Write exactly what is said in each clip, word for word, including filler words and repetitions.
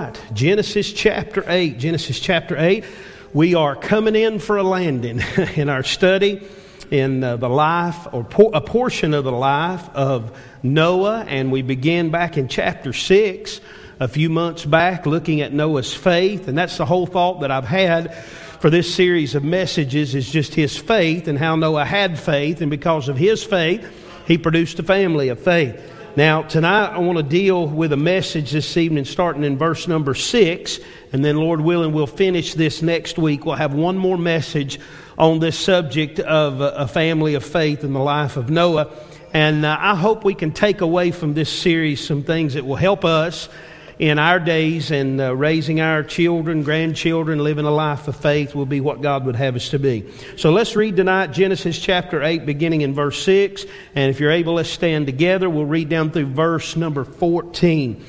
right, Genesis chapter eight. Genesis chapter eight. We are coming in for a landing in our study in uh, the life, or por- a portion of the life of Noah. And we began back in chapter six a few months back, looking at Noah's faith. And that's the whole thought that I've had for this series of messages, is just his faith and how Noah had faith. And because of his faith, he produced a family of faith. Now, tonight I want to deal with a message this evening starting in verse number six, and then Lord willing we'll finish this next week. We'll have one more message on this subject of a family of faith in the life of Noah. And uh, I hope we can take away from this series some things that will help us in our days, and uh, raising our children, grandchildren, living a life of faith will be what God would have us to be. So let's read tonight Genesis chapter eight, beginning in verse six. And if you're able, let's stand together. We'll read down through verse number fourteen.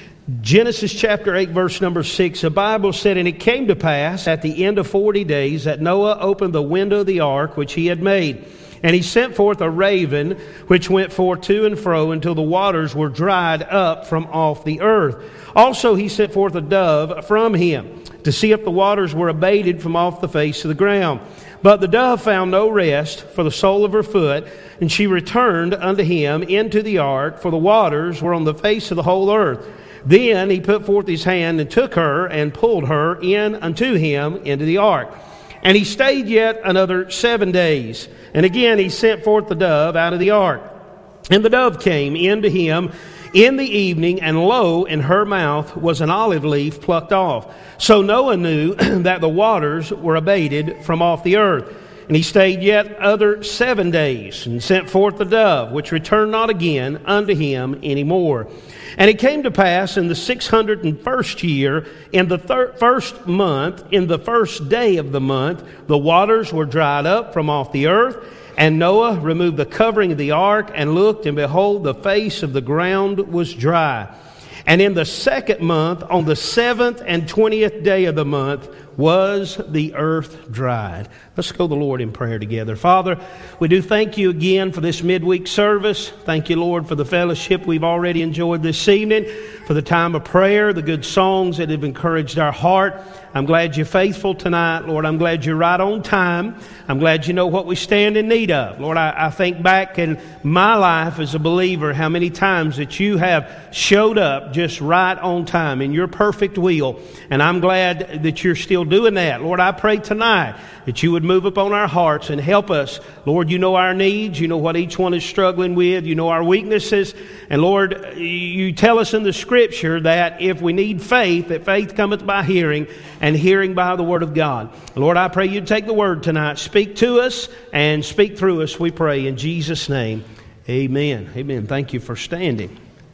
Genesis chapter eight, verse number six. The Bible said, "And it came to pass at the end of forty days that Noah opened the window of the ark which he had made. And he sent forth a raven, which went forth to and fro until the waters were dried up from off the earth. Also he sent forth a dove from him, to see if the waters were abated from off the face of the ground. But the dove found no rest for the sole of her foot, and she returned unto him into the ark, for the waters were on the face of the whole earth. Then he put forth his hand and took her, and pulled her in unto him into the ark. And he stayed yet another seven days. And again he sent forth the dove out of the ark. And the dove came in to him in the evening, and lo, in her mouth was an olive leaf plucked off. So Noah knew that the waters were abated from off the earth. And he stayed yet other seven days, and sent forth the dove, which returned not again unto him any more. And it came to pass in the six hundred and first year, in the thir- first month, in the first day of the month, the waters were dried up from off the earth. And Noah removed the covering of the ark, and looked, and behold, the face of the ground was dry. And in the second month, on the seventh and twentieth day of the month, was the earth dried." Let's go to the Lord in prayer together. Father, we do thank you again for this midweek service. Thank you, Lord, for the fellowship we've already enjoyed this evening, for the time of prayer, the good songs that have encouraged our heart. I'm glad you're faithful tonight, Lord. I'm glad you're right on time. I'm glad you know what we stand in need of. Lord, I, I think back in my life as a believer, how many times that you have showed up just right on time in your perfect will. And I'm glad that you're still doing that. Lord, I pray tonight that you would move upon our hearts and help us. Lord, you know our needs. You know what each one is struggling with. You know our weaknesses. And Lord, you tell us in the Scripture that if we need faith, that faith cometh by hearing, and hearing by the Word of God. Lord, I pray you'd take the Word tonight. Speak to us and speak through us, we pray in Jesus' name. Amen. Amen. Thank you for standing.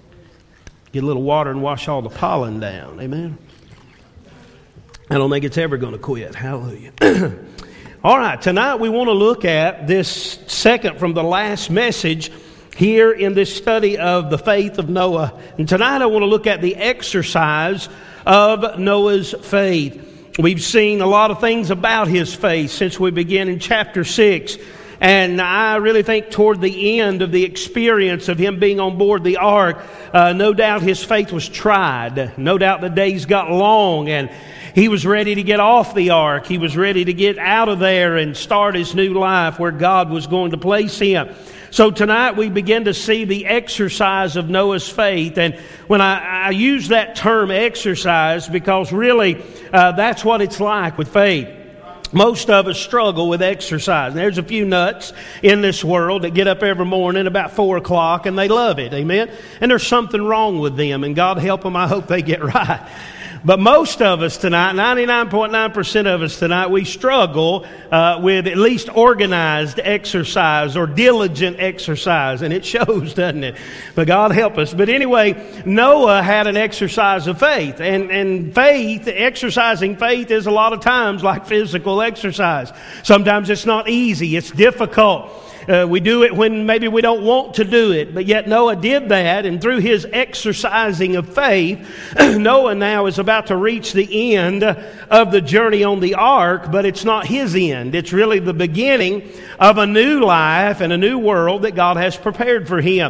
Get a little water and wash all the pollen down. Amen. I don't think it's ever going to quit. Hallelujah. All right, tonight we want to look at this second from the last message here in this study of the faith of Noah. And tonight I want to look at the exercise of Noah's faith. We've seen a lot of things about his faith since we began in chapter six. And I really think toward the end of the experience of him being on board the ark, uh, no doubt his faith was tried. No doubt the days got long, and he was ready to get off the ark. He was ready to get out of there and start his new life where God was going to place him. So tonight we begin to see the exercise of Noah's faith. And when I, I use that term exercise, because really uh, that's what it's like with faith. Most of us struggle with exercise. And there's a few nuts in this world that get up every morning about four o'clock and they love it. Amen. And there's something wrong with them. And God help them, I hope they get right. But most of us tonight, ninety-nine point nine percent of us tonight, we struggle uh, with at least organized exercise or diligent exercise. And it shows, doesn't it? But God help us. But anyway, Noah had an exercise of faith. And, and faith, exercising faith is a lot of times like physical exercise. Sometimes it's not easy. It's difficult. Uh, we do it when maybe we don't want to do it. But yet Noah did that, and through his exercising of faith, Noah now is about to reach the end of the journey on the ark, but it's not his end. It's really the beginning of a new life and a new world that God has prepared for him.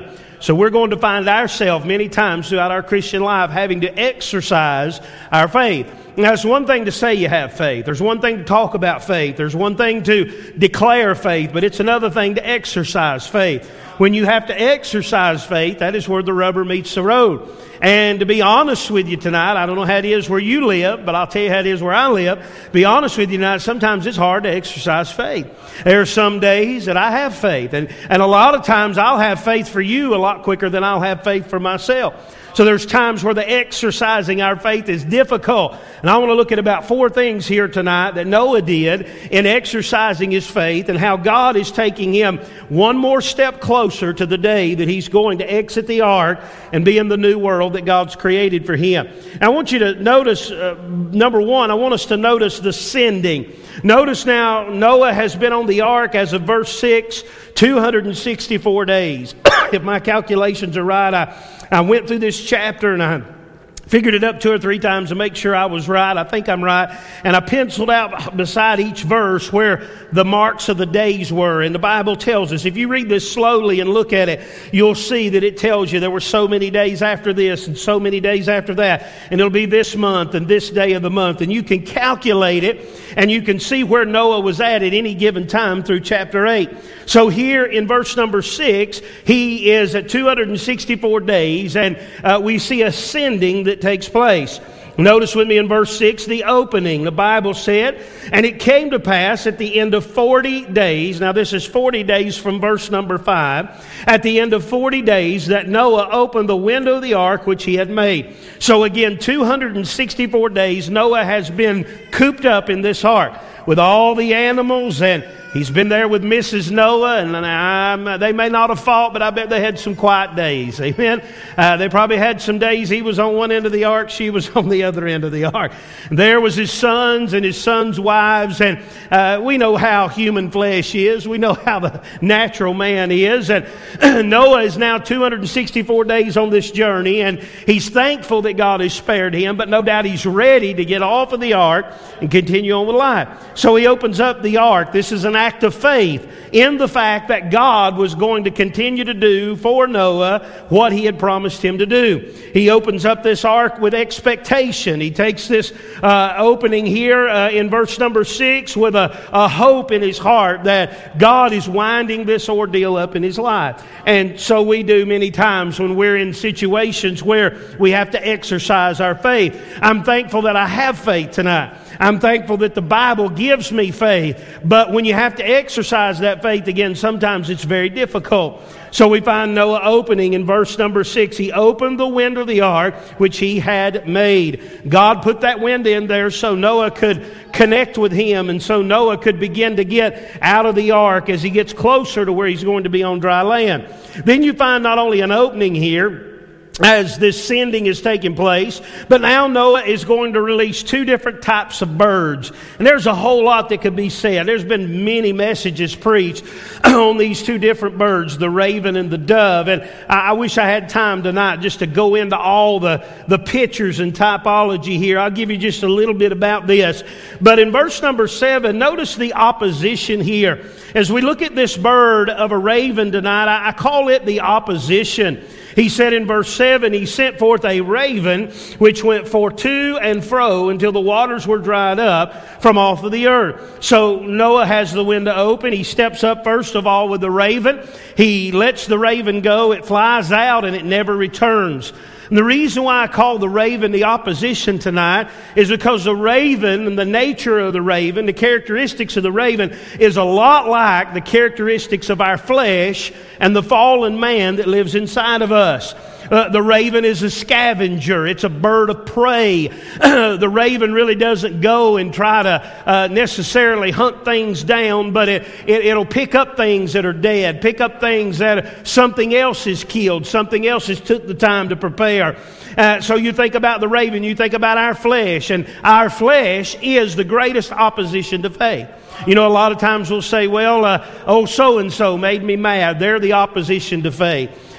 So we're going to find ourselves many times throughout our Christian life having to exercise our faith. Now, it's one thing to say you have faith. There's one thing to talk about faith. There's one thing to declare faith, but it's another thing to exercise faith. When you have to exercise faith, that is where the rubber meets the road. And to be honest with you tonight, I don't know how it is where you live, but I'll tell you how it is where I live. To be honest with you tonight, sometimes it's hard to exercise faith. There are some days that I have faith, and, and a lot of times I'll have faith for you a lot quicker than I'll have faith for myself. So there's times where the exercising our faith is difficult. And I want to look at about four things here tonight that Noah did in exercising his faith and how God is taking him one more step closer to the day that he's going to exit the ark and be in the new world that God's created for him. And I want you to notice, uh, number one, I want us to notice the sending. Notice now, Noah has been on the ark as of verse six, two hundred sixty-four days. If my calculations are right, I, I went through this chapter and I figured it up two or three times to make sure I was right. I think I'm right. And I penciled out beside each verse where the marks of the days were. And the Bible tells us, if you read this slowly and look at it, you'll see that it tells you there were so many days after this and so many days after that. And it'll be this month and this day of the month. And you can calculate it and you can see where Noah was at at any given time through chapter eight. So here in verse number six, he is at two hundred sixty-four days, and uh, we see a sending that takes place. Notice with me in verse six, the opening. The Bible said, and it came to pass at the end of forty days, now this is forty days from verse number five, at the end of forty days that Noah opened the window of the ark which he had made. So again, two hundred sixty-four days Noah has been cooped up in this ark with all the animals, and he's been there with Missus Noah, and um, they may not have fought, but I bet they had some quiet days. Amen? Uh, they probably had some days he was on one end of the ark, she was on the other end of the ark. There was his sons and his sons' wives, and uh, we know how human flesh is. We know how the natural man is. And Noah is now two hundred sixty-four days on this journey, and he's thankful that God has spared him, but no doubt he's ready to get off of the ark and continue on with life. So he opens up the ark. This is an act of faith in the fact that God was going to continue to do for Noah what he had promised him to do. He opens up this ark with expectation. He takes this uh, opening here uh, in verse number six with a, a hope in his heart that God is winding this ordeal up in his life. And so we do many times when we're in situations where we have to exercise our faith. I'm thankful that I have faith tonight. I'm thankful that the Bible gives me faith. But when you have to exercise that faith again, sometimes it's very difficult. So we find Noah opening in verse number six. He opened the window of the ark which he had made. God put that wind in there so Noah could connect with him, and so Noah could begin to get out of the ark as he gets closer to where he's going to be on dry land. Then you find not only an opening here as this sending is taking place, but now Noah is going to release two different types of birds. And there's a whole lot that could be said. There's been many messages preached on these two different birds, the raven and the dove. And I, I wish I had time tonight just to go into all the, the pictures and typology here. I'll give you just a little bit about this. But in verse number seven, notice the opposition here. As we look at this bird of a raven tonight, I, I call it the opposition. He said in verse seven, he sent forth a raven which went forth to and fro until the waters were dried up from off of the earth. So Noah has the window open. He steps up first of all with the raven. He lets the raven go. It flies out and it never returns. And the reason why I call the raven the opposition tonight is because the raven and the nature of the raven, the characteristics of the raven, is a lot like the characteristics of our flesh and the fallen man that lives inside of us. Uh, the raven is a scavenger. It's a bird of prey. The raven really doesn't go and try to uh, necessarily hunt things down, but it, it, it'll pick up things that are dead, pick up things that something else has killed, something else has took the time to prepare. Uh, so you think about the raven, you think about our flesh, and our flesh is the greatest opposition to faith. You know, a lot of times we'll say, well, uh, oh, so-and-so made me mad. They're the opposition to faith.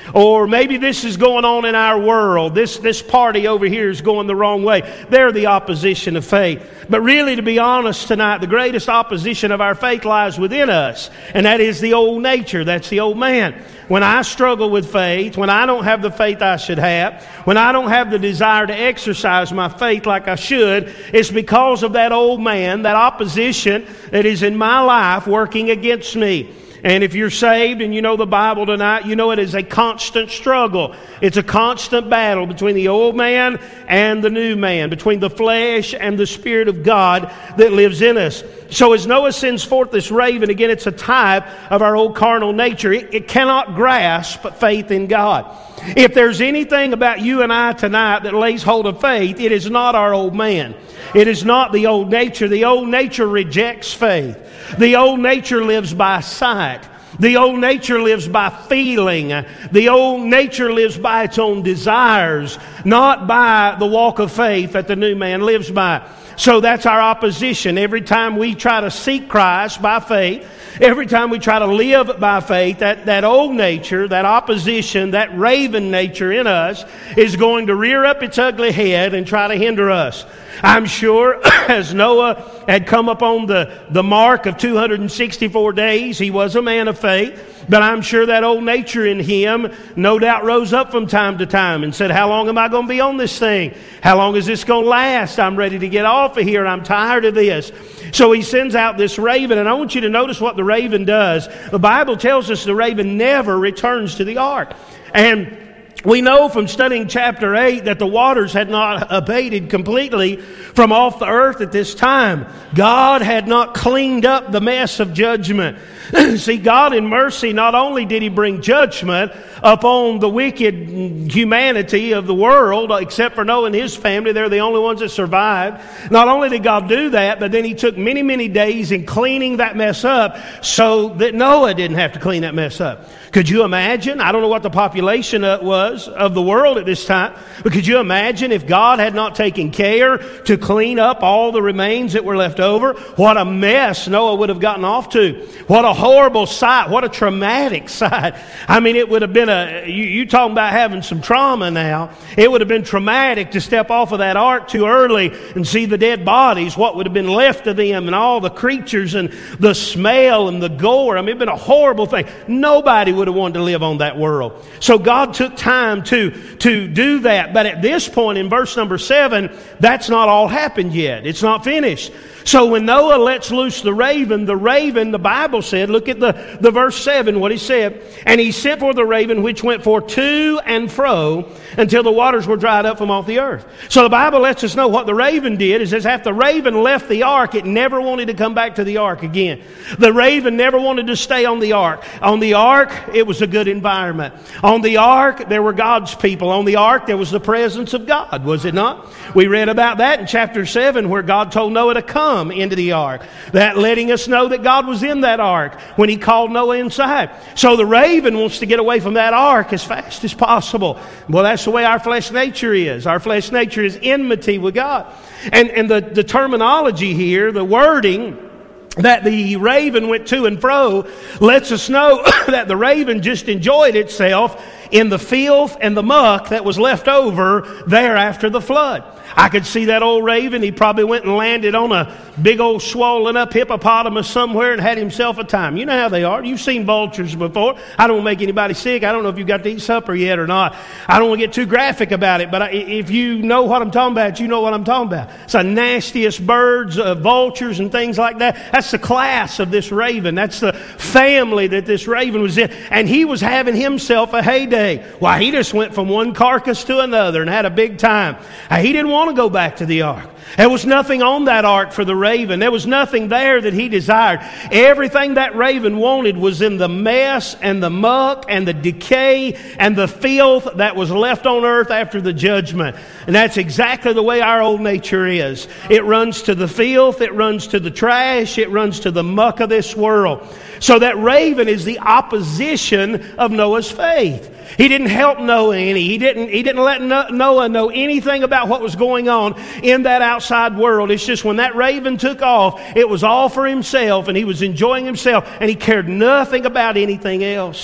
Or maybe this is going on in our world. This, this party over here is going the wrong way. They're the opposition of faith. But really, to be honest tonight, the greatest opposition of our faith lies within us. And that is the old nature. That's the old man. When I struggle with faith, when I don't have the faith I should have, when I don't have the desire to exercise my faith like I should, it's because of that old man, that opposition that is in my life working against me. And if you're saved and you know the Bible tonight, you know it is a constant struggle. It's a constant battle between the old man and the new man, between the flesh and the Spirit of God that lives in us. So as Noah sends forth this raven, again, it's a type of our old carnal nature. It, it cannot grasp faith in God. If there's anything about you and I tonight that lays hold of faith, it is not our old man. It is not the old nature. The old nature rejects faith. The old nature lives by sight. The old nature lives by feeling. The old nature lives by its own desires, not by the walk of faith that the new man lives by. So that's our opposition. Every time we try to seek Christ by faith, every time we try to live by faith, that, that old nature, that opposition, that raven nature in us is going to rear up its ugly head and try to hinder us. I'm sure as Noah had come upon the, the mark of two hundred sixty-four days, he was a man of faith, but I'm sure that old nature in him no doubt rose up from time to time and said, how long am I going to be on this thing? How long is this going to last? I'm ready to get off of here. I'm tired of this. So he sends out this raven, and I want you to notice what the raven does. The Bible tells us the raven never returns to the ark. And we know from studying chapter eight that the waters had not abated completely from off the earth at this time. God had not cleaned up the mess of judgment. See, God in mercy, not only did He bring judgment upon the wicked humanity of the world, except for Noah and his family, they're the only ones that survived. Not only did God do that, but then He took many, many days in cleaning that mess up so that Noah didn't have to clean that mess up. Could you imagine? I don't know what the population was of the world at this time, but could you imagine if God had not taken care to clean up all the remains that were left over? What a mess Noah would have gotten off to. What a horrible sight. What a traumatic sight. I mean, it would have been a, you, you talking about having some trauma now. It would have been traumatic to step off of that ark too early and see the dead bodies, what would have been left of them, and all the creatures and the smell and the gore. I mean, it would have been a horrible thing. Nobody would have wanted to live on that world. So God took time to, to do that. But at this point in verse number seven, that's not all happened yet. It's not finished. So when Noah lets loose the raven, the raven, the Bible said, look at the, the verse seven, what he said. And he sent forth the raven, which went forth to and fro until the waters were dried up from off the earth. So the Bible lets us know what the raven did. It says after the raven left the ark, it never wanted to come back to the ark again. The raven never wanted to stay on the ark. On the ark, it was a good environment. On the ark, there were God's people. On the ark, there was the presence of God, was it not? We read about that in chapter seven, where God told Noah to come into the ark. That letting us know that God was in that ark when He called Noah inside. So the raven wants to get away from that ark as fast as possible. Well, that's the way our flesh nature is. Our flesh nature is enmity with God. And, and the, the terminology here, the wording that the raven went to and fro, lets us know that the raven just enjoyed itself in the filth and the muck that was left over there after the flood. I could see that old raven. He probably went and landed on a big old swollen up hippopotamus somewhere and had himself a time. You know how they are. You've seen vultures before. I don't want to make anybody sick. I don't know if you've got to eat supper yet or not. I don't want to get too graphic about it, but if you know what I'm talking about, you know what I'm talking about. It's the nastiest birds, uh, vultures and things like that. That's the class of this raven. That's the family that this raven was in. And he was having himself a heyday. Why, he just went from one carcass to another and had a big time. Uh, he didn't want to go back to the ark. There was nothing on that ark for the raven. There was nothing there that he desired. Everything that raven wanted was in the mess and the muck and the decay and the filth that was left on earth after the judgment. And that's exactly the way our old nature is. It runs to the filth, it runs to the trash, it runs to the muck of this world. So that raven is the opposition of Noah's faith. He didn't help Noah any. He didn't, he didn't let Noah know anything about what was going on in that outside world. It's just when that raven took off, it was all for himself and he was enjoying himself and he cared nothing about anything else.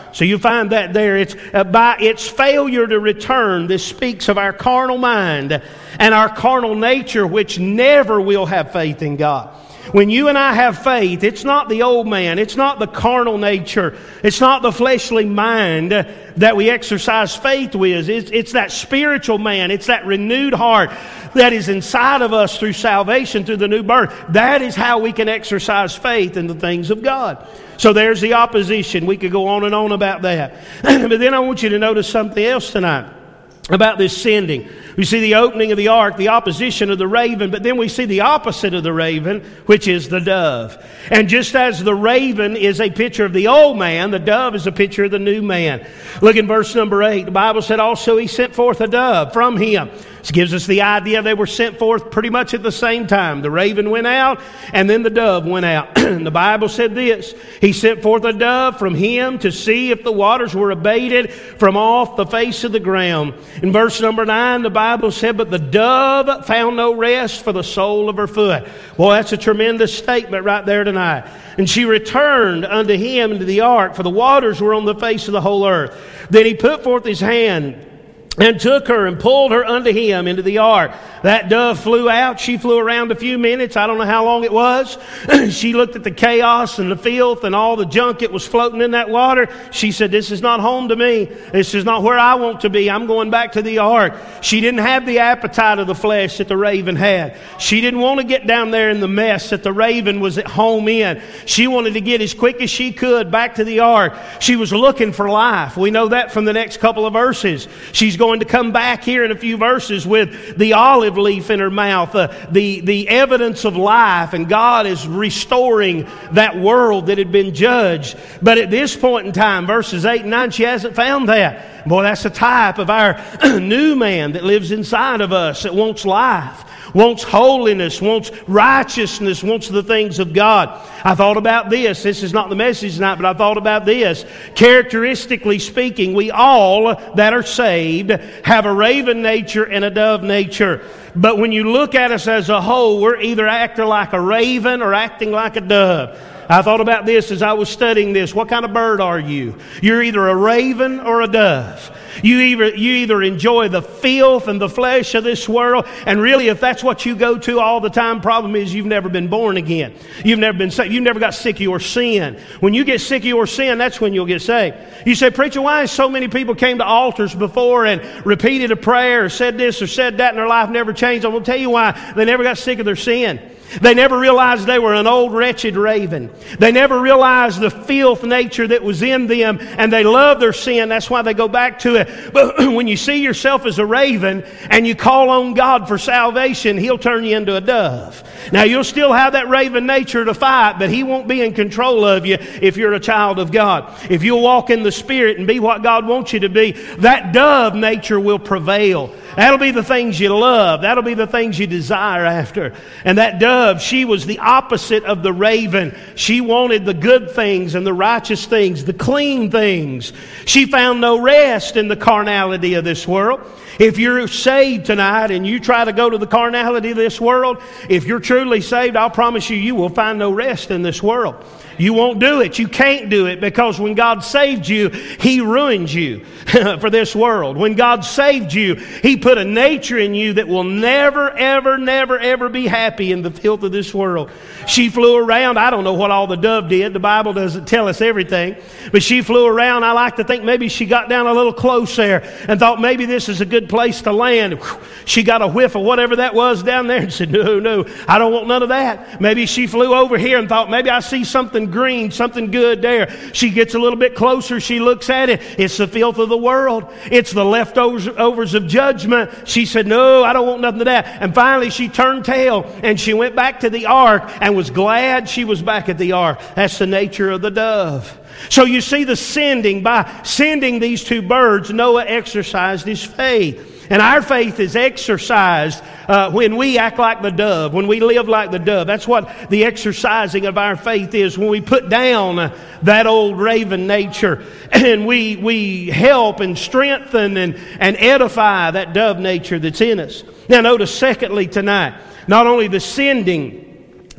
So you find that there. It's uh, by its failure to return, this speaks of our carnal mind and our carnal nature, which never will have faith in God. When you and I have faith, it's not the old man, it's not the carnal nature, it's not the fleshly mind that we exercise faith with. It's, it's that spiritual man, it's that renewed heart that is inside of us through salvation, through the new birth. That is how we can exercise faith in the things of God. So there's the opposition. We could go on and on about that. But then I want you to notice something else tonight about this sending. We see the opening of the ark, the opposition of the raven, but then we see the opposite of the raven, which is the dove. And just as the raven is a picture of the old man, the dove is a picture of the new man. Look in verse number eight. The Bible said, also he sent forth a dove from him. This gives us the idea they were sent forth pretty much at the same time. The raven went out, and then the dove went out. The Bible said this, he sent forth a dove from him to see if the waters were abated from off the face of the ground. In verse number nine, the Bible said, but the dove found no rest for the sole of her foot. Boy, that's a tremendous statement right there tonight. And she returned unto him into the ark, for the waters were on the face of the whole earth. Then he put forth his hand and took her and pulled her unto him into the ark. That dove flew out. She flew around a few minutes. I don't know how long it was. She looked at the chaos and the filth and all the junk that was floating in that water. She said, this is not home to me. This is not where I want to be. I'm going back to the ark. She didn't have the appetite of the flesh that the raven had. She didn't want to get down there in the mess that the raven was at home in. She wanted to get as quick as she could back to the ark. She was looking for life. We know that from the next couple of verses. She's going to come back here in a few verses with the olive leaf in her mouth, uh, the, the evidence of life, and God is restoring that world that had been judged. But at this point in time, verses eight and nine, she hasn't found that. Boy, that's a type of our new man that lives inside of us, that wants life, wants holiness, wants righteousness, wants the things of God. I thought about this. This is not the message tonight, but I thought about this. Characteristically speaking, we all that are saved have a raven nature and a dove nature. But when you look at us as a whole, we're either acting like a raven or acting like a dove. I thought about this as I was studying this. What kind of bird are you? You're either a raven or a dove. You either, you either enjoy the filth and the flesh of this world, and really if that's what you go to all the time, problem is you've never been born again. You've never been saved. You've never got sick of your sin. When you get sick of your sin, that's when you'll get saved. You say, preacher, why so many people came to altars before and repeated a prayer or said this or said that and their life never changed? I'm going to tell you why. They never got sick of their sin. They never realized they were an old wretched raven. They never realized the filth nature that was in them, and they love their sin. That's why they go back to it. But when you see yourself as a raven and you call on God for salvation, He'll turn you into a dove. Now you'll still have that raven nature to fight, but He won't be in control of you if you're a child of God. If you'll walk in the Spirit and be what God wants you to be, that dove nature will prevail. That'll be the things you love. That'll be the things you desire after. And that dove, she was the opposite of the raven. She wanted the good things and the righteous things, the clean things. She found no rest in the carnality of this world. If you're saved tonight and you try to go to the carnality of this world, if you're truly saved, I'll promise you, you will find no rest in this world. You won't do it. You can't do it, because when God saved you, He ruined you for this world. When God saved you, He put a nature in you that will never, ever, never, ever be happy in the filth of this world. She flew around. I don't know what all the dove did. The Bible doesn't tell us everything. But she flew around. I like to think maybe she got down a little close there and thought maybe this is a good place to land. She got a whiff of whatever that was down there and said, no, no, I don't want none of that. Maybe she flew over here and thought maybe I see something green, something good there. She gets a little bit closer. She looks at it. It's the filth of the world. It's the leftovers of judgment. She said, no, I don't want nothing of that. And finally she turned tail and she went back to the ark and was glad she was back at the ark. That's the nature of the dove. So you see the sending. By sending these two birds, Noah exercised his faith. And our faith is exercised uh, when we act like the dove, when we live like the dove. That's what the exercising of our faith is, when we put down uh, that old raven nature and we we help and strengthen and, and edify that dove nature that's in us. Now notice secondly tonight, not only the sending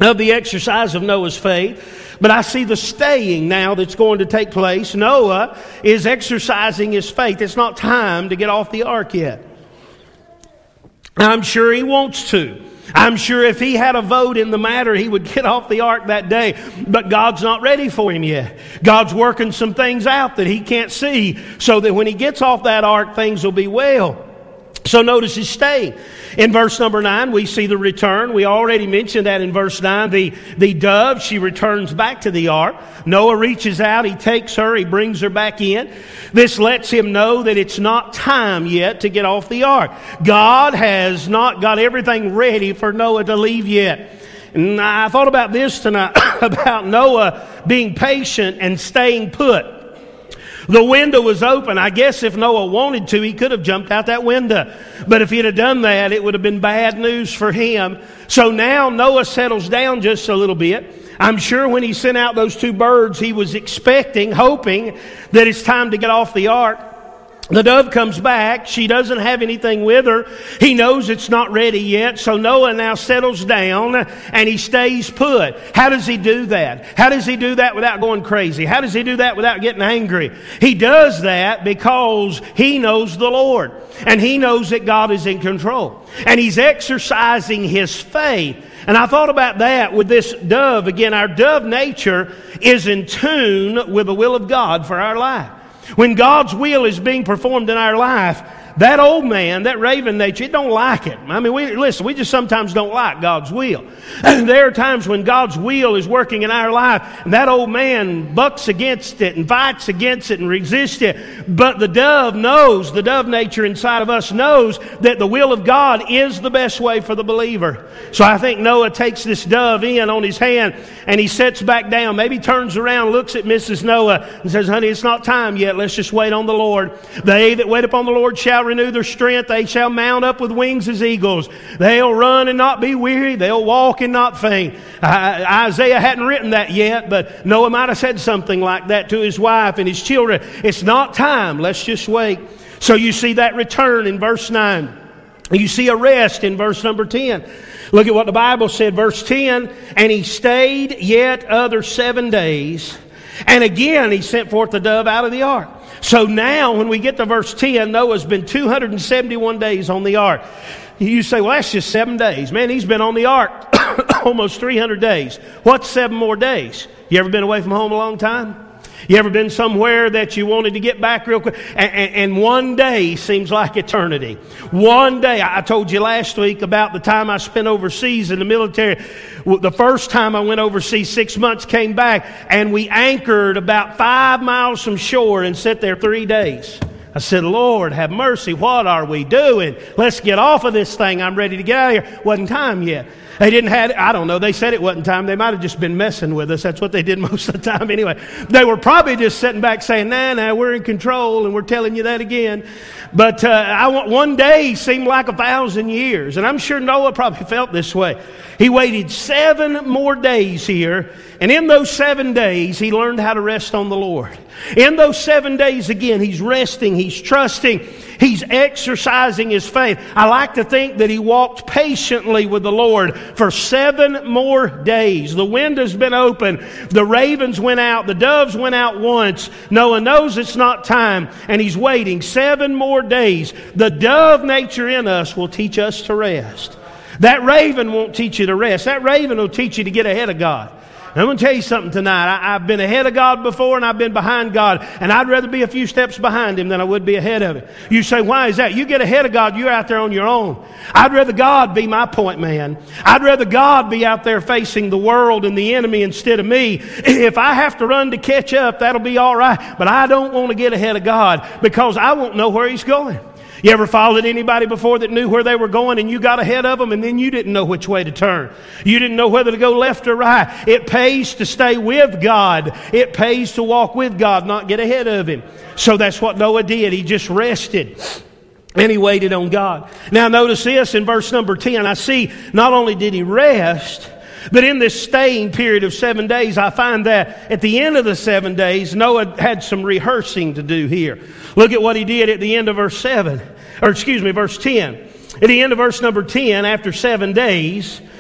of the exercise of Noah's faith, but I see the staying now that's going to take place. Noah is exercising his faith. It's not time to get off the ark yet. I'm sure he wants to. I'm sure if he had a vote in the matter, he would get off the ark that day. But God's not ready for him yet. God's working some things out that he can't see, so that when he gets off that ark, things will be well. So notice his staying. In verse number nine, we see the return. We already mentioned that in verse nine. The, the dove, she returns back to the ark. Noah reaches out, he takes her, he brings her back in. This lets him know that it's not time yet to get off the ark. God has not got everything ready for Noah to leave yet. And I thought about this tonight, about Noah being patient and staying put. The window was open. I guess if Noah wanted to, he could have jumped out that window. But if he'd have done that, it would have been bad news for him. So now Noah settles down just a little bit. I'm sure when he sent out those two birds, he was expecting, hoping that it's time to get off the ark. The dove comes back. She doesn't have anything with her. He knows it's not ready yet. So Noah now settles down and he stays put. How does he do that? How does he do that without going crazy? How does he do that without getting angry? He does that because he knows the Lord. And he knows that God is in control. And he's exercising his faith. And I thought about that with this dove. Again, our dove nature is in tune with the will of God for our life. When God's will is being performed in our life, that old man, that raven nature, it don't like it. I mean, we listen, we just sometimes don't like God's will. There are times when God's will is working in our life, and that old man bucks against it and fights against it and resists it. But the dove knows, the dove nature inside of us knows that the will of God is the best way for the believer. So I think Noah takes this dove in on his hand, and he sits back down. Maybe turns around, looks at Missus Noah, and says, honey, it's not time yet. Let's just wait on the Lord. They that wait upon the Lord shall renew their strength. They shall mount up with wings as eagles. They'll run and not be weary. They'll walk and not faint. Uh, Isaiah hadn't written that yet, but Noah might have said something like that to his wife and his children. It's not time. Let's just wait. So you see that return in verse nine. You see a rest in verse number ten. Look at what the Bible said, verse ten. And he stayed yet other seven days. And again he sent forth the dove out of the ark. So now when we get to verse ten, Noah's been two hundred seventy-one days on the ark. You say, well, that's just seven days. Man, he's been on the ark almost three hundred days. What's seven more days? You ever been away from home a long time? You ever been somewhere that you wanted to get back real quick? And, and, and one day seems like eternity. One day. I told you last week about the time I spent overseas in the military. The first time I went overseas, six months, came back, and we anchored about five miles from shore and sat there three days. I said, Lord, have mercy. What are we doing? Let's get off of this thing. I'm ready to get out of here. Wasn't time yet. They didn't have, I don't know, they said it wasn't time. They might have just been messing with us. That's what they did most of the time anyway. They were probably just sitting back saying, nah, nah, we're in control and we're telling you that again. But uh, I want, one day seemed like a thousand years. And I'm sure Noah probably felt this way. He waited seven more days here. And in those seven days, he learned how to rest on the Lord. In those seven days, again, he's resting, he's trusting, he's exercising his faith. I like to think that he walked patiently with the Lord for seven more days. The window's been open. The ravens went out. The doves went out once. Noah knows it's not time, and he's waiting seven more days. The dove nature in us will teach us to rest. That raven won't teach you to rest. That raven will teach you to get ahead of God. I'm going to tell you something tonight. I, I've been ahead of God before and I've been behind God. And I'd rather be a few steps behind Him than I would be ahead of Him. You say, why is that? You get ahead of God, you're out there on your own. I'd rather God be my point man. I'd rather God be out there facing the world and the enemy instead of me. If I have to run to catch up, that'll be all right. But I don't want to get ahead of God because I won't know where He's going. You ever followed anybody before that knew where they were going and you got ahead of them and then you didn't know which way to turn? You didn't know whether to go left or right. It pays to stay with God. It pays to walk with God, not get ahead of Him. So that's what Noah did. He just rested and he waited on God. Now notice this in verse number ten. I see not only did he rest, but in this staying period of seven days, I find that at the end of the seven days, Noah had some rehearsing to do here. Look at what he did at the end of verse seven, or excuse me, verse ten. At the end of verse number ten, after seven days,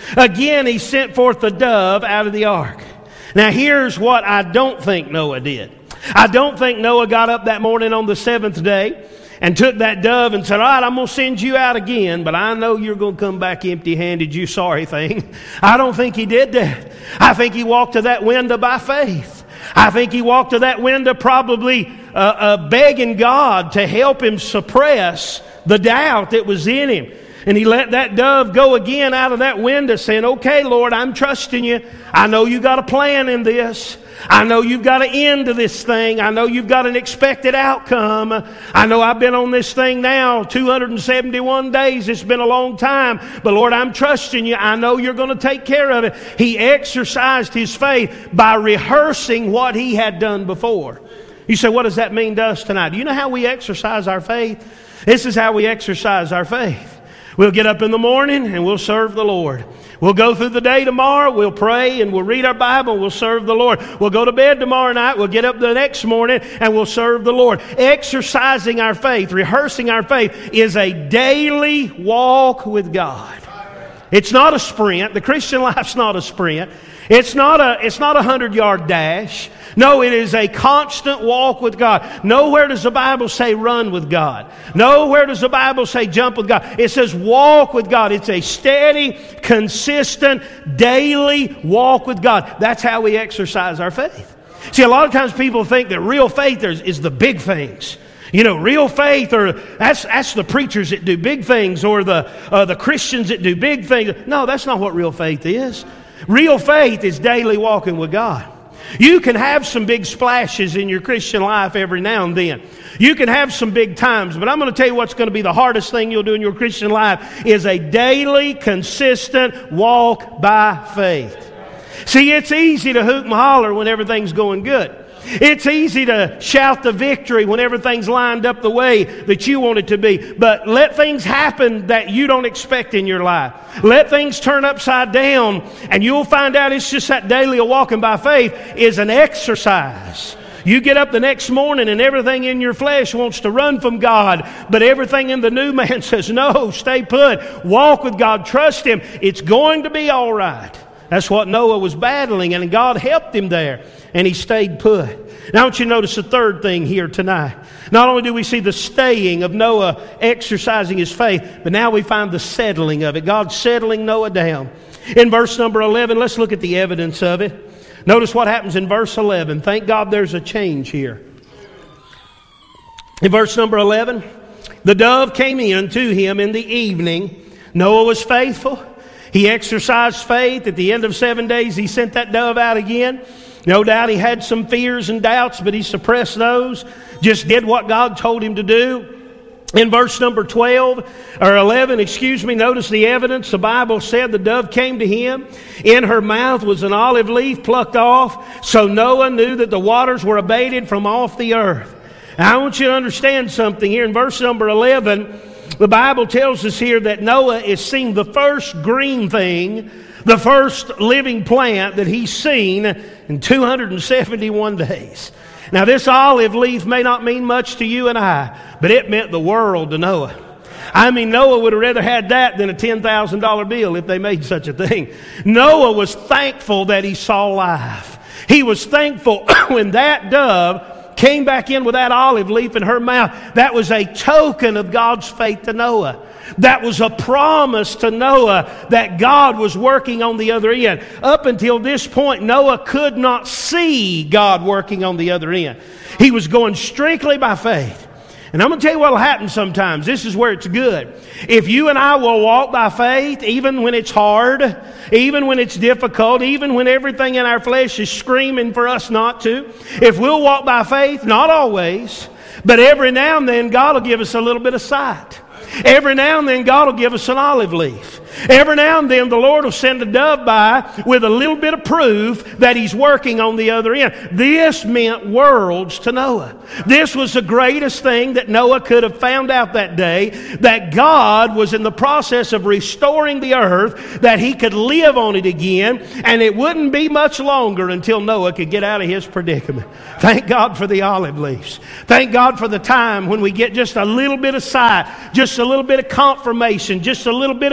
Again, he sent forth the dove out of the ark. Now, here's what I don't think Noah did. I don't think Noah got up that morning on the seventh day and took that dove and said, all right, I'm going to send you out again, but I know you're going to come back empty-handed, you sorry thing. I don't think he did that. I think he walked to that window by faith. I think he walked to that window probably uh, uh, begging God to help him suppress the doubt that was in him. And he let that dove go again out of that window saying, okay, Lord, I'm trusting you. I know you got a plan in this. I know you've got an end to this thing. I know you've got an expected outcome. I know I've been on this thing now two hundred seventy-one days. It's been a long time. But Lord, I'm trusting you. I know you're going to take care of it. He exercised his faith by rehearsing what he had done before. You say, what does that mean to us tonight? Do you know how we exercise our faith? This is how we exercise our faith. We'll get up in the morning and we'll serve the Lord. We'll go through the day tomorrow, we'll pray and we'll read our Bible, we'll serve the Lord. We'll go to bed tomorrow night, we'll get up the next morning and we'll serve the Lord. Exercising our faith, rehearsing our faith is a daily walk with God. It's not a sprint. The Christian life's not a sprint. It's not a, it's not a hundred-yard dash. No, it is a constant walk with God. Nowhere does the Bible say run with God. Nowhere does the Bible say jump with God. It says walk with God. It's a steady, consistent, daily walk with God. That's how we exercise our faith. See, a lot of times people think that real faith is, is the big things. You know, real faith, or that's that's the preachers that do big things, or the uh, the Christians that do big things. No, that's not what real faith is. Real faith is daily walking with God. You can have some big splashes in your Christian life every now and then. You can have some big times, but I'm going to tell you what's going to be the hardest thing you'll do in your Christian life is a daily, consistent walk by faith. See, it's easy to hoot and holler when everything's going good. It's easy to shout the victory when everything's lined up the way that you want it to be. But let things happen that you don't expect in your life. Let things turn upside down, and you'll find out it's just that daily walking by faith is an exercise. You get up the next morning and everything in your flesh wants to run from God, but everything in the new man says, no, stay put. Walk with God. Trust Him. It's going to be all right. That's what Noah was battling, and God helped him there, and he stayed put. Now I want you to notice the third thing here tonight. Not only do we see the staying of Noah exercising his faith, but now we find the settling of it. God settling Noah down. In verse number eleven, let's look at the evidence of it. Notice what happens in verse eleven. Thank God there's a change here. In verse number eleven, the dove came in to him in the evening. Noah was faithful. He exercised faith. At the end of seven days, he sent that dove out again. No doubt he had some fears and doubts, but he suppressed those. Just did what God told him to do. In verse number twelve, or eleven, excuse me, notice the evidence. The Bible said the dove came to him. In her mouth was an olive leaf plucked off. So Noah knew that the waters were abated from off the earth. Now, I want you to understand something here. In verse number eleven, the Bible tells us here that Noah is seeing the first green thing, the first living plant that he's seen in two hundred seventy-one days. Now, this olive leaf may not mean much to you and I, but it meant the world to Noah. I mean, Noah would have rather had that than a ten thousand dollar bill if they made such a thing. Noah was thankful that he saw life. He was thankful when that dove came back in with that olive leaf in her mouth. That was a token of God's faith to Noah. That was a promise to Noah that God was working on the other end. Up until this point, Noah could not see God working on the other end. He was going strictly by faith. And I'm going to tell you what will happen sometimes. This is where it's good. If you and I will walk by faith, even when it's hard, even when it's difficult, even when everything in our flesh is screaming for us not to, if we'll walk by faith, not always, but every now and then God will give us a little bit of sight. Every now and then God will give us an olive leaf. Every now and then the Lord will send a dove by with a little bit of proof that He's working on the other end. This meant worlds to Noah. This was the greatest thing that Noah could have found out that day, that God was in the process of restoring the earth, that he could live on it again, and it wouldn't be much longer until Noah could get out of his predicament. Thank God for the olive leaves. Thank God for the time when we get just a little bit of sight, just a little bit of confirmation, just a little bit of assurance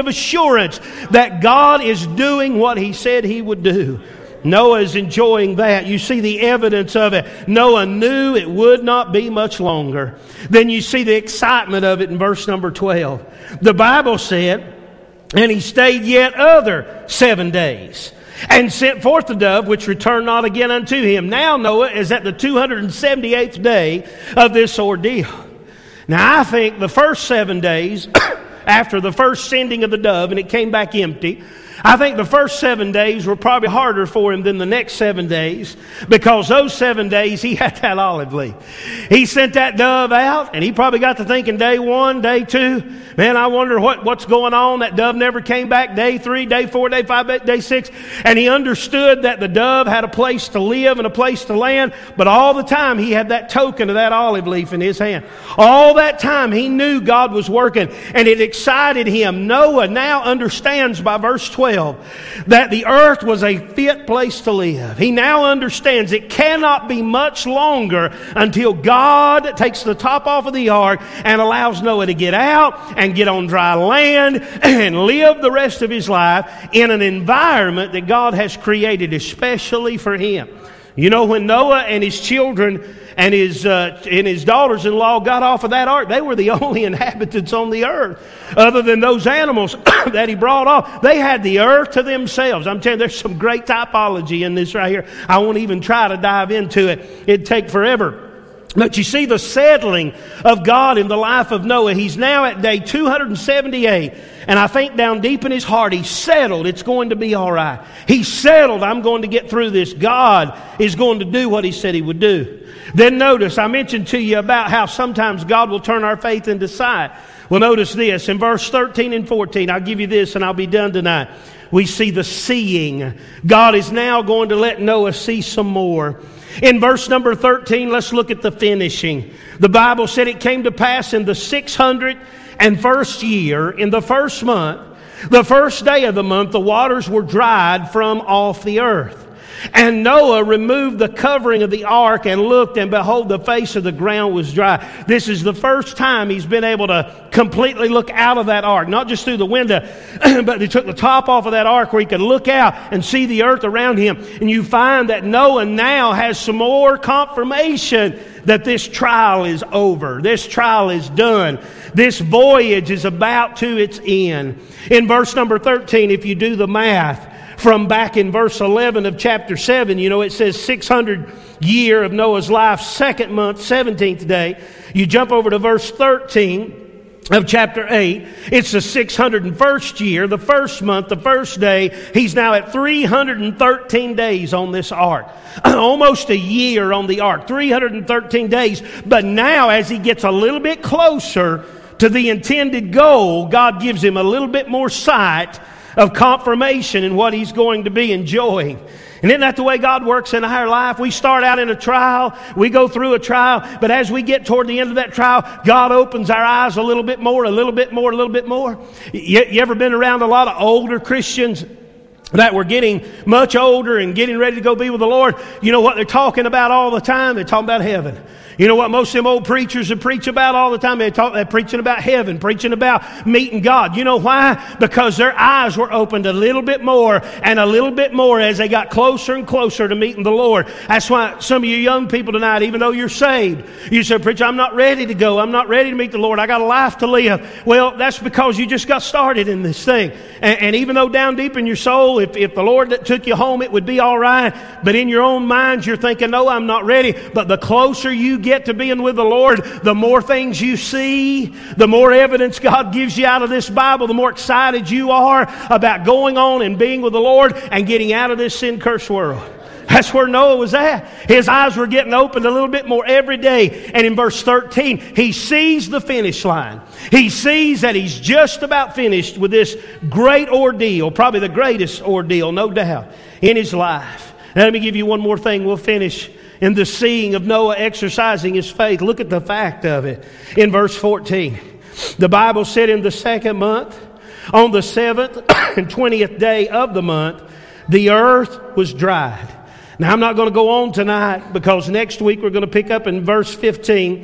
assurance that God is doing what He said He would do. Noah is enjoying that. You see the evidence of it. Noah knew it would not be much longer. Then you see the excitement of it in verse number twelve. The Bible said, and he stayed yet other seven days, and sent forth the dove, which returned not again unto him. Now Noah is at the two hundred seventy-eighth day of this ordeal. Now I think the first seven days, after the first sending of the dove, and it came back empty, I think the first seven days were probably harder for him than the next seven days, because those seven days he had that olive leaf. He sent that dove out, and he probably got to thinking day one, day two, man, I wonder what, what's going on. That dove never came back. Day three, day four, day five, day six. And he understood that the dove had a place to live and a place to land, but all the time he had that token of that olive leaf in his hand. All that time he knew God was working, and it excited him. Noah now understands by verse twelve that the earth was a fit place to live. He now understands it cannot be much longer until God takes the top off of the ark and allows Noah to get out and get on dry land and live the rest of his life in an environment that God has created especially for him. You know, when Noah and his children and his uh, and his daughters-in-law got off of that ark, they were the only inhabitants on the earth other than those animals that he brought off. They had the earth to themselves. I'm telling you, there's some great typology in this right here. I won't even try to dive into it. It'd take forever. But you see the settling of God in the life of Noah. He's now at day two hundred seventy-eight. And I think down deep in his heart, he's settled. It's going to be all right. He's settled. I'm going to get through this. God is going to do what He said He would do. Then notice, I mentioned to you about how sometimes God will turn our faith into sight. Well, notice this. In verse thirteen and fourteen, I'll give you this and I'll be done tonight. We see the seeing. God is now going to let Noah see some more. In verse number thirteen, let's look at the finishing. The Bible said it came to pass in the six hundred first year, in the first month, the first day of the month, the waters were dried from off the earth. And Noah removed the covering of the ark and looked, and behold, the face of the ground was dry. This is the first time he's been able to completely look out of that ark, not just through the window, but they took the top off of that ark where he could look out and see the earth around him. And you find that Noah now has some more confirmation that this trial is over. This trial is done. This voyage is about to its end. In verse number thirteen, if you do the math, from back in verse eleven of chapter seven, you know, it says six hundred year of Noah's life, second month, seventeenth day. You jump over to verse thirteen of chapter eight. It's the six hundred first year, the first month, the first day. He's now at three hundred thirteen days on this ark. Almost a year on the ark, three hundred thirteen days. But now as he gets a little bit closer to the intended goal, God gives him a little bit more sight of confirmation in what he's going to be enjoying. And isn't that the way God works in our life? We start out in a trial, we go through a trial, but as we get toward the end of that trial, God opens our eyes a little bit more, a little bit more, a little bit more. You, you ever been around a lot of older Christians that were getting much older and getting ready to go be with the Lord? You know what they're talking about all the time? They're talking about heaven. You know what most of them old preachers would preach about all the time? They talk, they're preaching about heaven, preaching about meeting God. You know why? Because their eyes were opened a little bit more and a little bit more as they got closer and closer to meeting the Lord. That's why some of you young people tonight, even though you're saved, you say, preacher, I'm not ready to go. I'm not ready to meet the Lord. I got a life to live. Well, that's because you just got started in this thing. And, and even though down deep in your soul, if, if the Lord that took you home, it would be all right. But in your own minds, you're thinking, no, I'm not ready. But the closer you get to being with the Lord, the more things you see, the more evidence God gives you out of this Bible, the more excited you are about going on and being with the Lord and getting out of this sin-cursed world. That's where Noah was at. His eyes were getting opened a little bit more every day. And in verse thirteen, he sees the finish line. He sees that he's just about finished with this great ordeal, probably the greatest ordeal, no doubt, in his life. Now, let me give you one more thing. We'll finish in the seeing of Noah exercising his faith. Look at the fact of it. In verse fourteen, the Bible said in the second month, on the seventh and twentieth day of the month, the earth was dried. Now, I'm not going to go on tonight because next week we're going to pick up in verse fifteen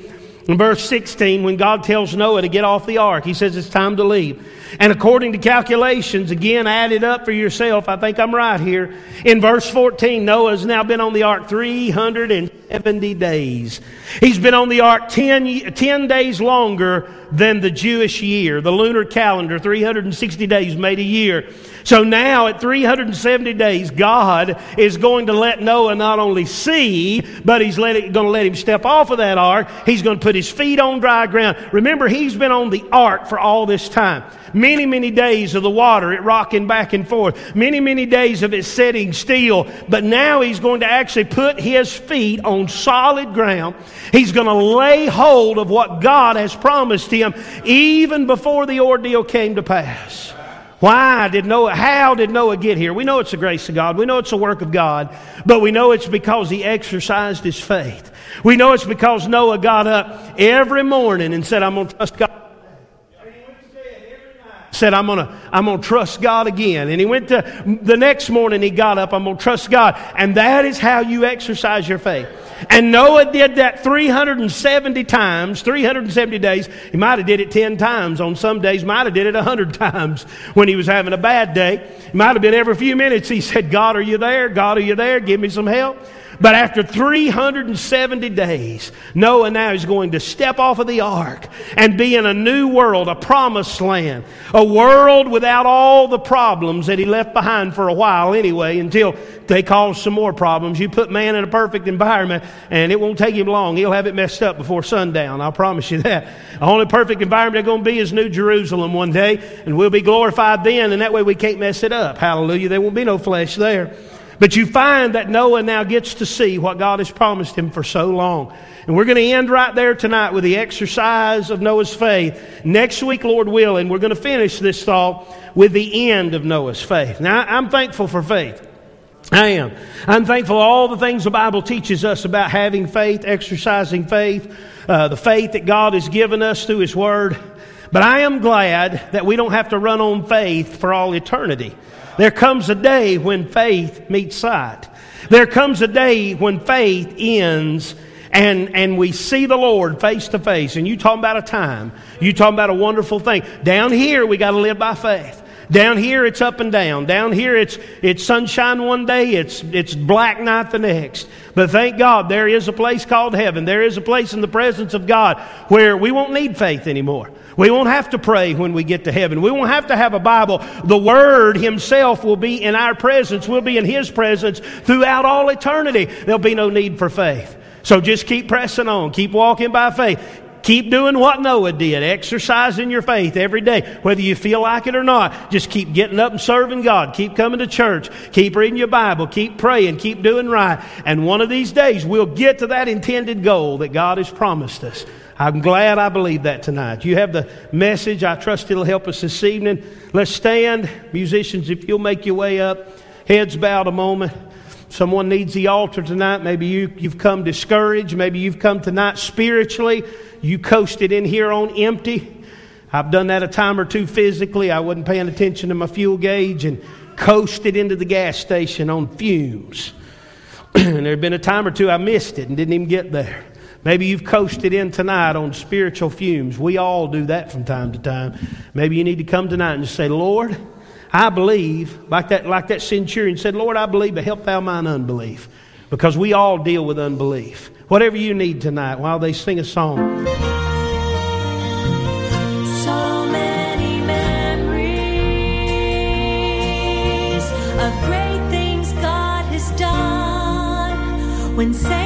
In verse sixteen, when God tells Noah to get off the ark, he says it's time to leave. And according to calculations, again, add it up for yourself. I think I'm right here. In verse fourteen, Noah has now been on the ark three hundred seventy days. He's been on the ark ten, ten days longer than the Jewish year. The lunar calendar, three hundred sixty days made a year. So now at three hundred seventy days, God is going to let Noah not only see, but He's let it, going to let him step off of that ark. He's going to put his feet on dry ground. Remember, he's been on the ark for all this time. Many, many days of the water, it rocking back and forth. Many, many days of it setting still. But now he's going to actually put his feet on solid ground. He's going to lay hold of what God has promised him even before the ordeal came to pass. Why did Noah, how did Noah get here? We know it's the grace of God. We know it's the work of God. But we know it's because he exercised his faith. We know it's because Noah got up every morning and said, I'm going to trust God. Said, I'm going to I'm going to trust God again. And he went to, the next morning he got up, I'm going to trust God. And that is how you exercise your faith. And Noah did that three hundred seventy times, three hundred seventy days. He might have did it ten times. On some days, might have did it one hundred times when he was having a bad day. He might have been every few minutes. He said, God, are you there? God, are you there? Give me some help. But after three hundred seventy days, Noah now is going to step off of the ark and be in a new world, a promised land. A world without all the problems that he left behind for a while anyway, until they cause some more problems. You put man in a perfect environment and it won't take him long. He'll have it messed up before sundown. I'll promise you that. The only perfect environment they're going to be is New Jerusalem one day, and we'll be glorified then, and that way we can't mess it up. Hallelujah. There won't be no flesh there. But you find that Noah now gets to see what God has promised him for so long. And we're going to end right there tonight with the exercise of Noah's faith. Next week, Lord willing, we're going to finish this thought with the end of Noah's faith. Now, I'm thankful for faith. I am. I'm thankful for all the things the Bible teaches us about having faith, exercising faith, uh, the faith that God has given us through His Word. But I am glad that we don't have to run on faith for all eternity. There comes a day when faith meets sight. There comes a day when faith ends and, and we see the Lord face to face. And you talking about a time. You talking about a wonderful thing. Down here, we got to live by faith. Down here, it's up and down. Down here, it's it's sunshine one day, it's it's black night the next. But thank God, there is a place called heaven. There is a place in the presence of God where we won't need faith anymore. We won't have to pray when we get to heaven. We won't have to have a Bible. The Word Himself will be in our presence. We'll be in His presence throughout all eternity. There'll be no need for faith. So just keep pressing on. Keep walking by faith. Keep doing what Noah did, exercising your faith every day, whether you feel like it or not. Just keep getting up and serving God. Keep coming to church. Keep reading your Bible. Keep praying. Keep doing right. And one of these days, we'll get to that intended goal that God has promised us. I'm glad I believe that tonight. You have the message. I trust it'll help us this evening. Let's stand. Musicians, if you'll make your way up. Heads bowed a moment. Someone needs the altar tonight. Maybe you, you've come discouraged. Maybe you've come tonight spiritually. You coasted in here on empty. I've done that a time or two physically. I wasn't paying attention to my fuel gauge and coasted into the gas station on fumes. And there had been a time or two I missed it and didn't even get there. Maybe you've coasted in tonight on spiritual fumes. We all do that from time to time. Maybe you need to come tonight and just say, Lord, I believe, like that, like that centurion said, Lord, I believe, but help thou mine unbelief. Because we all deal with unbelief. Whatever you need tonight while they sing a song. So many memories of great things God has done. When Satan